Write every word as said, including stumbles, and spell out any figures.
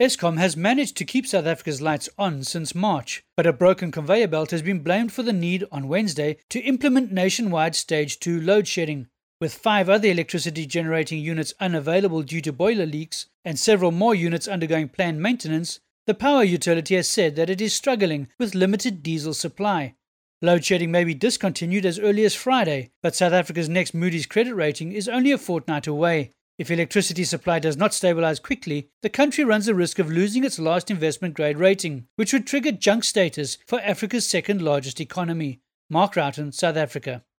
Eskom has managed to keep South Africa's lights on since March, but a broken conveyor belt has been blamed for the need on Wednesday to implement nationwide stage two load shedding. With five other electricity generating units unavailable due to boiler leaks and several more units undergoing planned maintenance, the power utility has said that it is struggling with limited diesel supply. Load shedding may be discontinued as early as Friday, but South Africa's next Moody's credit rating is only a fortnight away. If electricity supply does not stabilize quickly, the country runs the risk of losing its last investment grade rating, which would trigger junk status for Africa's second largest economy. Mark Roughton, South Africa.